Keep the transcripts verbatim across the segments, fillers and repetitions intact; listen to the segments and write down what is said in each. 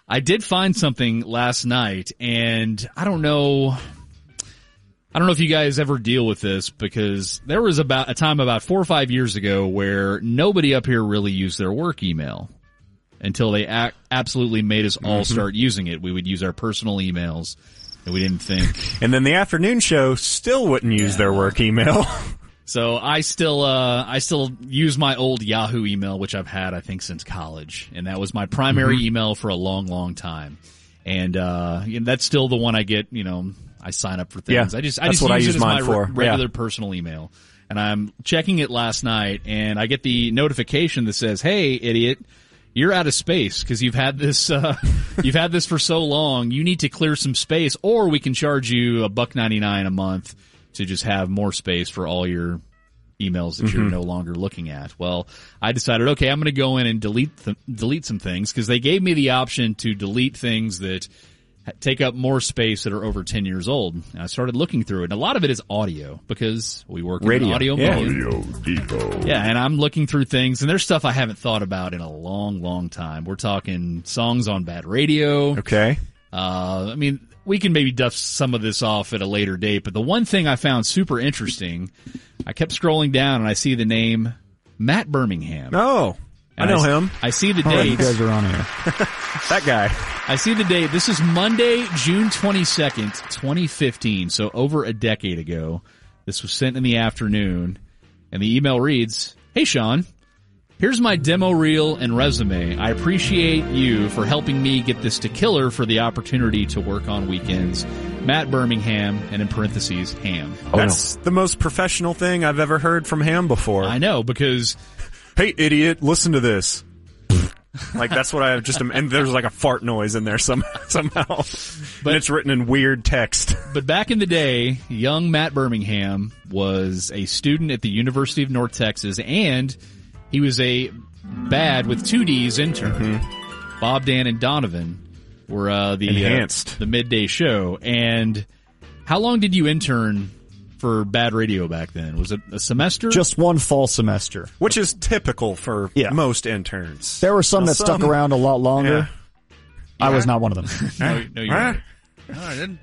I did find something last night, and I don't know, I don't know if you guys ever deal with this, because there was about a time about four or five years ago where nobody up here really used their work email until they ac- absolutely made us all Mm-hmm. start using it. We would use our personal emails, and we didn't think. And then the afternoon show still wouldn't use Yeah. their work email. So I still, uh, I still use my old Yahoo email, which I've had, I think, since college. And that was my primary Mm-hmm. email for a long, long time. And, uh, you know, that's still the one I get, you know, I sign up for things. Yeah, I just, I that's just what I use use it as my mine for. re- regular Yeah. personal email. And I'm checking it last night, and I get the notification that says, "Hey, idiot, you're out of space because you've had this, uh, you've had this for so long. You need to clear some space, or we can charge you a buck ninety-nine a month to just have more space for all your emails that Mm-hmm. you're no longer looking at." Well, I decided, okay, I'm going to go in and delete th- delete some things, because they gave me the option to delete things that ha- take up more space that are over ten years old. And I started looking through it, and a lot of it is audio, because we work in Radio. an audio Yeah. medium. Audio Depot. Yeah, and I'm looking through things, and there's stuff I haven't thought about in a long, long time. We're talking songs on bad radio. Okay. Uh, I mean, we can maybe dust some of this off at a later date, but the one thing I found super interesting, I kept scrolling down and I see the name Matt Birmingham. Oh, I And know s- him. I see the Oh, date. you guys are on here. That guy. I see the date. This is Monday, June twenty-second, twenty fifteen, so over a decade ago. This was sent in the afternoon, and the email reads, "Hey, Sean. Here's my demo reel and resume. I appreciate you for helping me get this to killer for the opportunity to work on weekends. Matt Birmingham," and in parentheses, Ham. That's the most professional thing I've ever heard from Ham before. I know, because Hey, idiot, listen to this. Like, that's what I have just, and there's like a fart noise in there some, somehow. But- and it's written in weird text. but back in the day, young Matt Birmingham was a student at the University of North Texas, and he was a bad with two D's intern. Bob, Dan, and Donovan were uh, the Enhanced. uh, the midday show. And how long did you intern for Bad Radio back then? Was it a semester? Just one fall semester. Which is typical for Yeah. most interns. There were some Now, that stuck some- around a lot longer. Yeah. I was not one of them. no, no, you Huh? weren't. No, I didn't.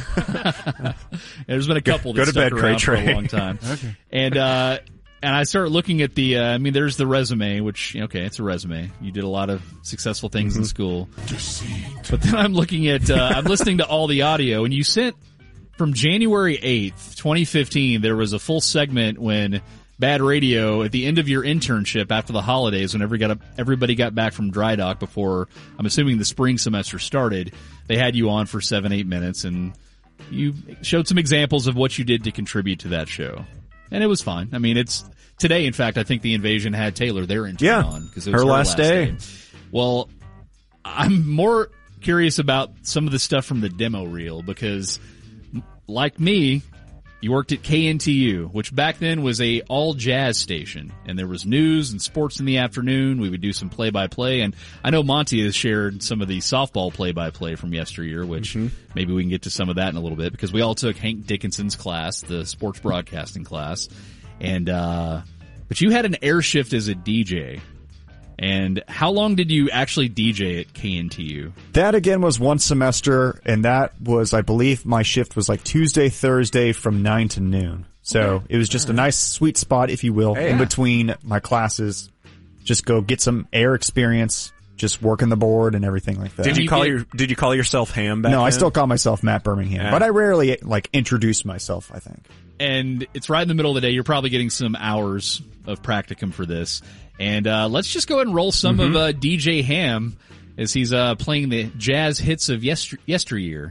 There's been a couple that Go to stuck bed, Cray around for Tray. a long time. Okay. And uh, and I start looking at the. Uh, I mean, there's the resume, which okay, it's a resume. You did a lot of successful things Mm-hmm. in school. But then I'm looking at. Uh, I'm listening to all the audio, and you sent from January eighth, twenty fifteen. There was a full segment when Bad Radio, at the end of your internship after the holidays, when every got everybody got back from dry dock before, I'm assuming the spring semester started, they had you on for seven, eight minutes, and you showed some examples of what you did to contribute to that show. And it was fine. I mean, it's today, in fact, I think the Invasion had Taylor, their intern, Yeah, on, because it was her her, last day. Well, I'm more curious about some of the stuff from the demo reel, because like me, you worked at K N T U, which back then was a all jazz station, and there was news and sports in the afternoon. We would do some play-by-play, and I know Monty has shared some of the softball play-by-play from yesteryear, which Mm-hmm. maybe we can get to some of that in a little bit, because we all took Hank Dickinson's class, the sports broadcasting class, and uh but you had an air shift as a D J. And how long did you actually D J at K N T U? That again was one semester, and that was, I believe, my shift was like Tuesday, Thursday from nine to noon. So it was just a nice sweet spot, if you will, Hey, in yeah. between my classes. Just go get some air experience, just working the board and everything like that. Did you you call get- your Did you call yourself Ham back no, I then? still call myself Matt Birmingham, Yeah. but I rarely like introduce myself, I think. And it's right in the middle of the day. You're probably getting some hours of practicum for this. And uh let's just go ahead and roll some Mm-hmm. of uh, D J Ham as he's uh playing the jazz hits of yester- yesteryear.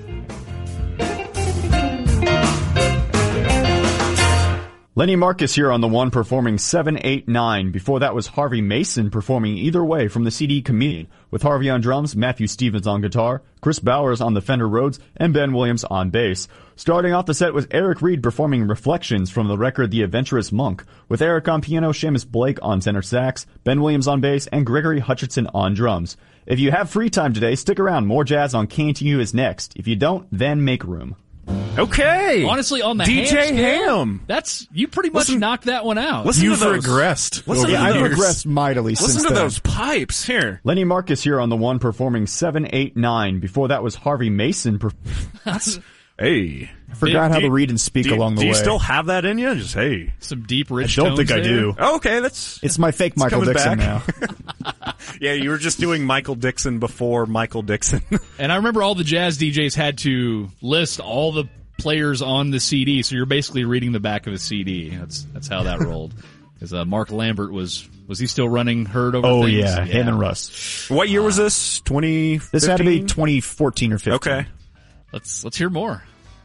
Lenny Marcus here on the one performing seven eight nine. Before that was Harvey Mason performing Either Way from the C D Comedian, with Harvey on drums, Matthew Stevens on guitar, Chris Bowers on the Fender Rhodes, and Ben Williams on bass. Starting off the set was Eric Reed performing Reflections from the record The Adventurous Monk, with Eric on piano, Seamus Blake on tenor sax, Ben Williams on bass, and Gregory Hutchinson on drums. If you have free time today, stick around. More jazz on K N T U is next. If you don't, then make room. Okay. Honestly, on the D J ham, scale, Ham. That's you pretty much Listen- knocked that one out. Listen You've to those. regressed. Listen over to Yeah, I've the those. years. regressed mightily Listen since to then. those pipes here. Lenny Marcus here on the one performing seven eight nine. Before that was Harvey Mason. Per- Hey. I forgot Do how you- to read and speak do you, along the do way. you still have that in you? Just, hey. Some deep, I rich. don't think tones I there. do. Oh, okay, that's... It's my fake Michael coming Dixon back. now. Yeah, you were just doing Michael Dixon before Michael Dixon. And I remember all the jazz D Js had to list all the players on the C D, so you're basically reading the back of a C D. That's that's how that rolled. Because uh, Mark Lambert was was he still running Herd over? Oh things? yeah, him and Russ. What year was this? twenty fifteen? This had to be twenty fourteen or fifteen. Okay. Let's let's hear more.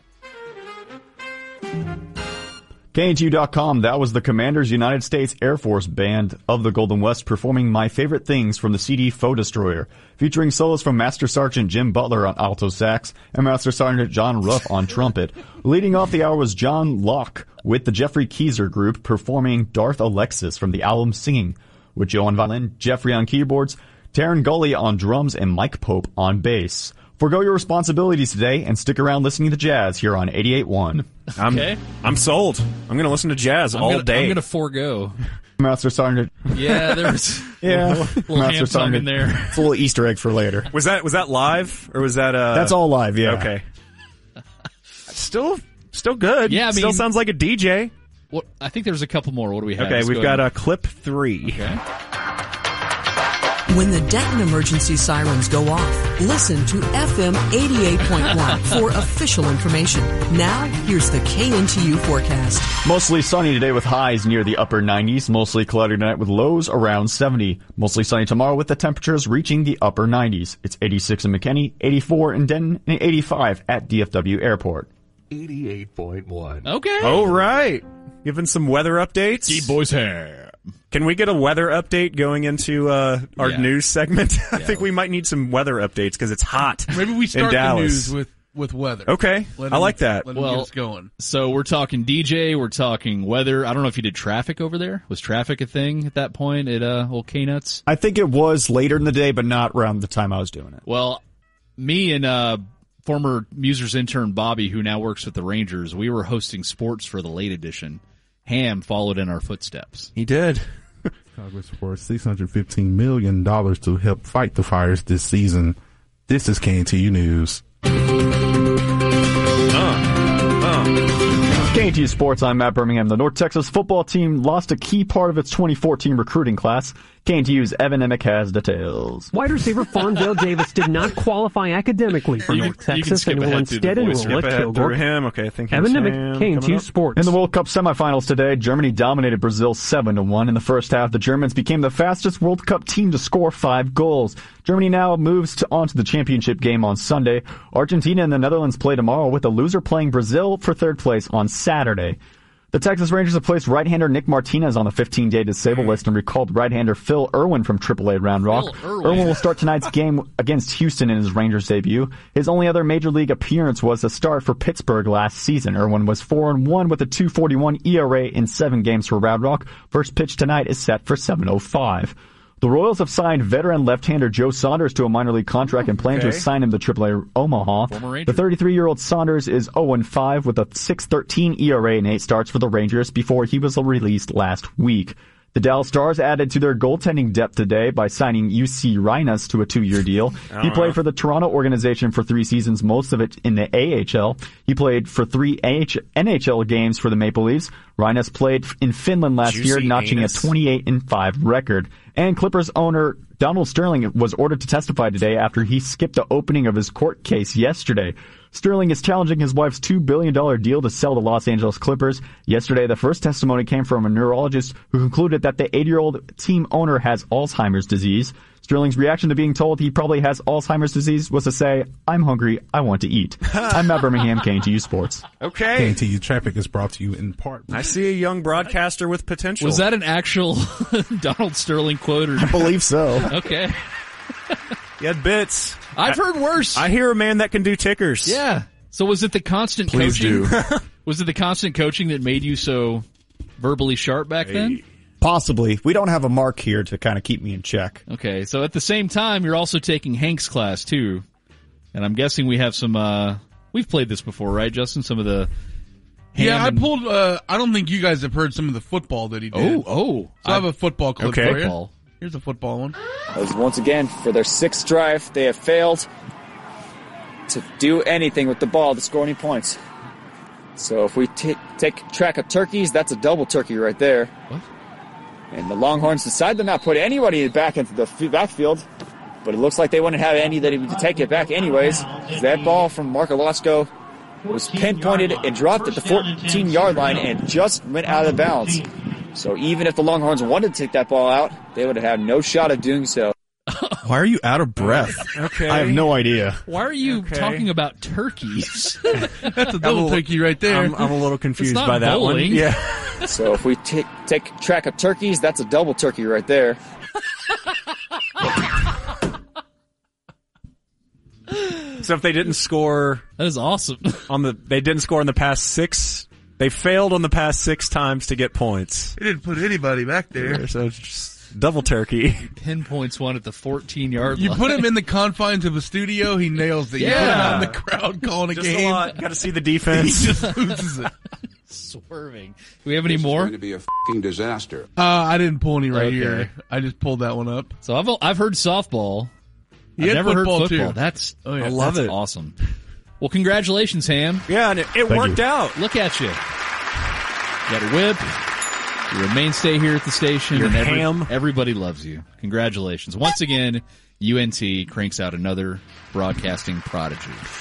K N T U dot com, that was the Commanders United States Air Force Band of the Golden West performing My Favorite Things from the C D Foe Destroyer, featuring solos from Master Sergeant Jim Butler on alto sax and Master Sergeant John Ruff on trumpet. Leading off the hour was John Locke with the Jeffrey Keyser Group performing Darth Alexis from the album Singing, with Joe on violin, Jeffrey on keyboards, Taryn Gully on drums, and Mike Pope on bass. Forgo your responsibilities today and stick around listening to jazz here on eighty-eight point one. I'm, Okay. I'm sold. I'm going to listen to jazz I'm all gonna, day. I'm going to forego. Master Sergeant. Yeah, there was Yeah, a little ham song in there. It's a little Easter egg for later. Was that was that live or was that uh That's all live. Yeah. Okay. Still still good. Yeah, I still mean- sounds like a D J. What, I think there's a couple more. What do we have? Okay, Let's we've go got ahead. uh, clip three. Okay. When the Denton emergency sirens go off, listen to F M eighty-eight point one for official information. Now, here's the K N T U forecast. Mostly sunny today with highs near the upper nineties. Mostly cloudy tonight with lows around seventy. Mostly sunny tomorrow with the temperatures reaching the upper nineties. It's eighty-six in McKinney, eighty-four in Denton, and eighty-five at D F W Airport. eighty-eight point one. Okay. All right. Giving some weather updates. Keep boys hair. Can we get a weather update going into uh, our Yeah. news segment? I Yeah. think we might need some weather updates because it's hot. Maybe we in start the Dallas. news with, with weather. Okay, Let I him- like that. Let him Well- get us going. So we're talking D J, we're talking weather. I don't know if you did traffic over there. Was traffic a thing at that point at uh, old K-Nuts? I think it was later in the day, but not around the time I was doing it. Well, me and uh, former Musers intern Bobby, who now works with the Rangers, we were hosting sports for the late edition. Ham followed in our footsteps. He did. Congress for six hundred fifteen million dollars to help fight the fires this season. This is K N T U News. K N T U Sports, I'm Matt Birmingham. The North Texas football team lost a key part of its twenty fourteen recruiting class. K N T U's Evan Emick has details. Wide receiver Fonville Davis did not qualify academically for You North can- you can Texas skip and will ahead through the instead voice enroll Skip at ahead through Kilgore. him. Okay, I think Evan he's Nimick, Ham K N T coming U up. Sports. In the World Cup semifinals today, Germany dominated Brazil seven to one. In the first half, the Germans became the fastest World Cup team to score five goals. Germany now moves to, on to the championship game on Sunday. Argentina and the Netherlands play tomorrow, with the loser playing Brazil for third place on Saturday. The Texas Rangers have placed right-hander Nick Martinez on the fifteen-day disabled list and recalled right-hander Phil Irwin from triple A Round Rock. Phil Irwin. Irwin will start tonight's game against Houston in his Rangers debut. His only other major league appearance was a start for Pittsburgh last season. Irwin was four and one with a two forty-one E R A in seven games for Round Rock. First pitch tonight is set for seven oh five. The Royals have signed veteran left-hander Joe Saunders to a minor league contract and plan to Okay. assign him to triple A Omaha. Former Ranger. The thirty-three-year-old Saunders is oh and five with a six thirteen E R A in eight starts for the Rangers before he was released last week. The Dallas Stars added to their goaltending depth today by signing U C Rhinas to a two-year deal. He played for the Toronto organization for three seasons, most of it in the A H L. He played for three N H L games for the Maple Leafs. Rhinas played in Finland last Juicy year, notching anus. a twenty-eight and five record. And Clippers owner Donald Sterling was ordered to testify today after he skipped the opening of his court case yesterday. Sterling is challenging his wife's two billion dollars deal to sell the Los Angeles Clippers. Yesterday, the first testimony came from a neurologist who concluded that the eighty-year-old team owner has Alzheimer's disease. Sterling's reaction to being told he probably has Alzheimer's disease was to say, "I'm hungry, I want to eat." I'm Matt Birmingham, K N T U Sports. K Okay. N T U Traffic is brought to you in part. I see a young broadcaster with potential. Was that an actual Donald Sterling quote? Or I believe so. okay, You had bits. I've heard worse. I hear a man that can do tickers. yeah. So was it the constant Please coaching? do. Was it the constant coaching that made you so verbally sharp back then? Possibly. We don't have a mark here to kind of keep me in check. Okay, so at the same time, you're also taking Hank's class too, and I'm guessing we have some uh, We've played this before, right, Justin? Some of the Yeah, I ham and- pulled, uh, I don't think you guys have heard some of the football that he did. Oh, oh. So I have a football clip Okay. for you. Football. Here's a football one. As once again, for their sixth drive, they have failed to do anything with the ball to score any points. So if we t- take track of turkeys, that's a double turkey right there. What? And the Longhorns decide to not put anybody back into the f- backfield, but it looks like they wouldn't have any that even to take it back anyways. That ball from Mark Alasko was pinpointed and dropped at the fourteen-yard line and just went out of bounds. So even if the Longhorns wanted to take that ball out, they would have had no shot of doing so. Why are you out of breath? Okay. I have no idea. Why are you Okay. talking about turkeys? That's a double turkey right there. I'm, I'm a little confused not by that bowling. one. Yeah. So if we t- take track of turkeys, that's a double turkey right there. So if they didn't score That is awesome. on the, they didn't score in the past six. They failed on the past six times to get points. He didn't put anybody back there. So it's just double turkey. Pinpoints one at the fourteen-yard You line. pdo put him in the confines of a studio, he nails it. You put him Yeah. out in the crowd calling a Just game, a lot. Got to see the he defense. just loses it. Swerving. Do we have any more? It's going to be a fucking disaster. Uh, I didn't pull any right Okay. here. I just pulled that one up. So I've I've heard softball. He I've had never football, heard football. too. That's Oh, yeah. I love that's it. awesome. Well, congratulations, Ham. Yeah, and it, it worked you. out. Look at you. You got a whip. You're a mainstay here at the station. You're and every- ham. Everybody loves you. Congratulations. Once again, U N T cranks out another broadcasting prodigy.